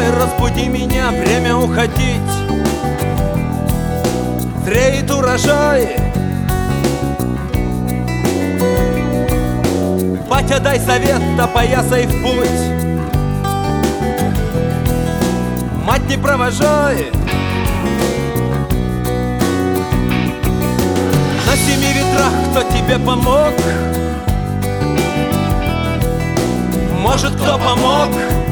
тобой, разбуди меня, время уходить. Зреет урожай. Батя, дай совет, опоясай в путь. Мать, не провожай. На 7 ветрах кто тебе помог? Может, кто помог?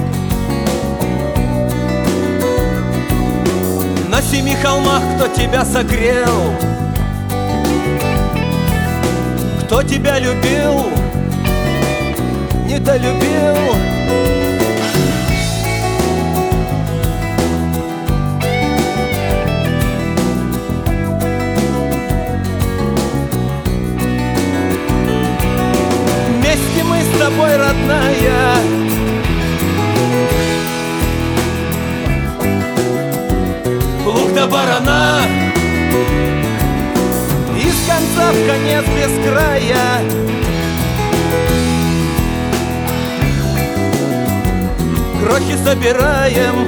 На 7 холмах кто тебя согрел? Кто тебя любил? Недолюбил? Вместе мы с тобой, родная, плуг до барана, из конца в конец без края. Крохи собираем.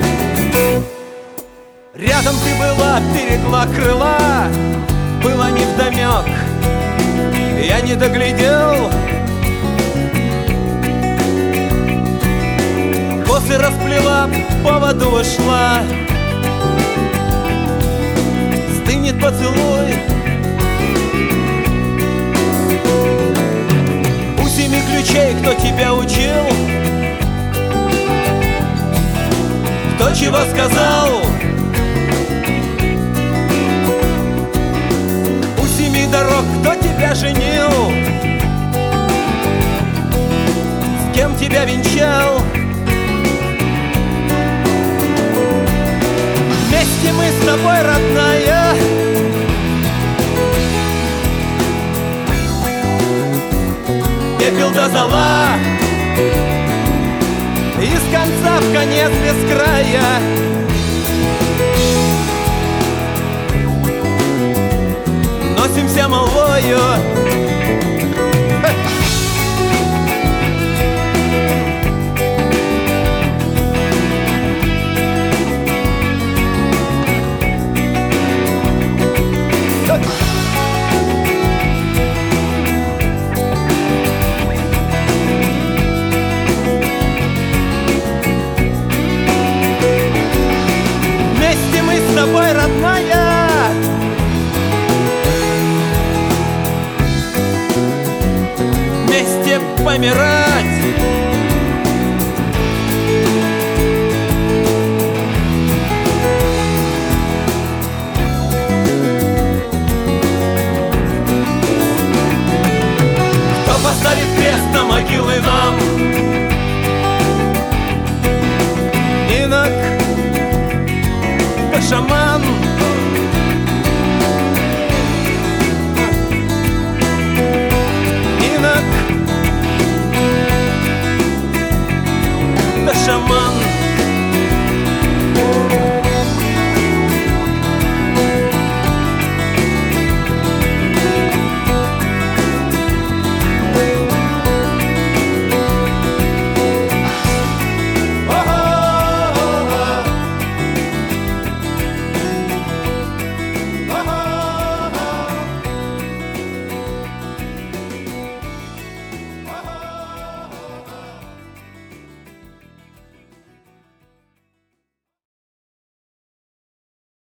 Рядом ты была, берегла крыла. Было невдомёк, я не доглядел. Косы расплела, по воду ушла. Стынет поцелуй. У 7 ключей кто тебя учил? Кто чего сказал? У 7 дорог кто тебя женил? С кем тебя венчал? Вместе мы с тобой, родная, пепел до зола, из конца в конец без края. Носимся молвою. С тобой, родная, вместе помирать.